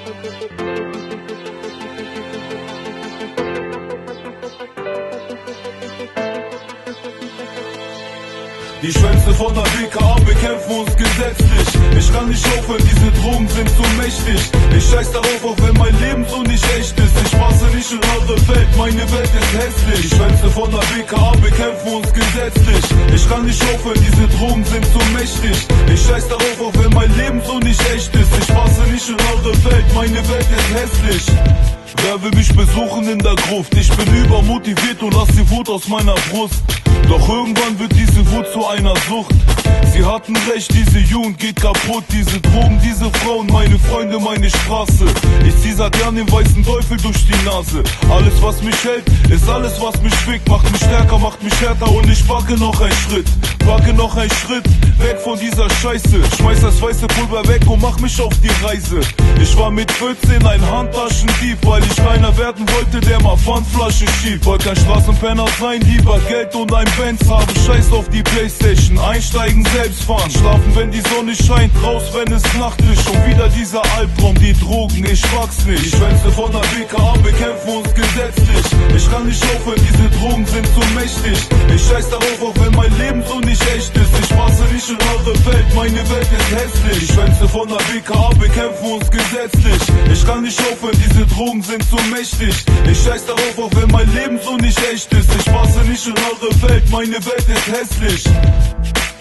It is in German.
Die Schwänze von der BKA bekämpfen uns gesetzlich. Ich kann nicht aufhören, diese Drogen sind zu mächtig. Ich scheiß darauf, auch wenn mein Leben so nicht echt ist. Ich passe nicht in eure Welt, meine Welt ist hässlich. Die Schwänze von der BKA bekämpfen uns gesetzlich. Ich kann nicht aufhören, diese Drogen sind zu mächtig. Ich scheiß darauf, auch wenn mein Leben so nicht echt ist. Ich passe nicht in eure Welt, meine Welt ist hässlich. Wer will mich besuchen in der Gruft? Ich bin übermotiviert und lass die Wut aus meiner Brust. Doch irgendwann wird diese Wut zu einer Sucht. Sie hatten recht, diese Jugend geht kaputt. Diese Drogen, diese Frauen, meine Freunde, meine Straße. Ich zieh seit Jahren den weißen Teufel durch die Nase. Alles was mich hält, ist alles was mich fickt. Macht mich stärker, macht mich härter und ich wage noch einen Schritt. Wage noch einen Schritt, weg von dieser Scheiße. Schmeiß das weiße Pulver weg und mach mich auf die Reise. Ich war mit 14 ein Handtaschendieb, weil ich keiner werden wollte, der mal Pfandflasche schiebt. Wollte kein Straßenpenner sein, lieber Geld und ein Benz haben. Scheiß auf die Playstation, einsteigen, selbst fahren. Schlafen, wenn die Sonne scheint, raus, wenn es Nacht ist. Schon wieder dieser Albtraum, die Drogen, ich mag's nicht. Die Schwänze von der BKA bekämpfen uns gesetzlich. Ich kann nicht aufhören, diese Drogen sind zu mächtig. Ich scheiß darauf, auch wenn mein Leben so nicht echt ist. Ich passe nicht in eure Welt, meine Welt ist hässlich. Die Schwänze von der BKA bekämpfen uns gesetzlich. Ich kann nicht aufhören, diese Drogen sind zu mächtig. Ich scheiß darauf, auch wenn mein Leben so nicht echt ist. Ich passe nicht in eure Welt, meine Welt ist hässlich.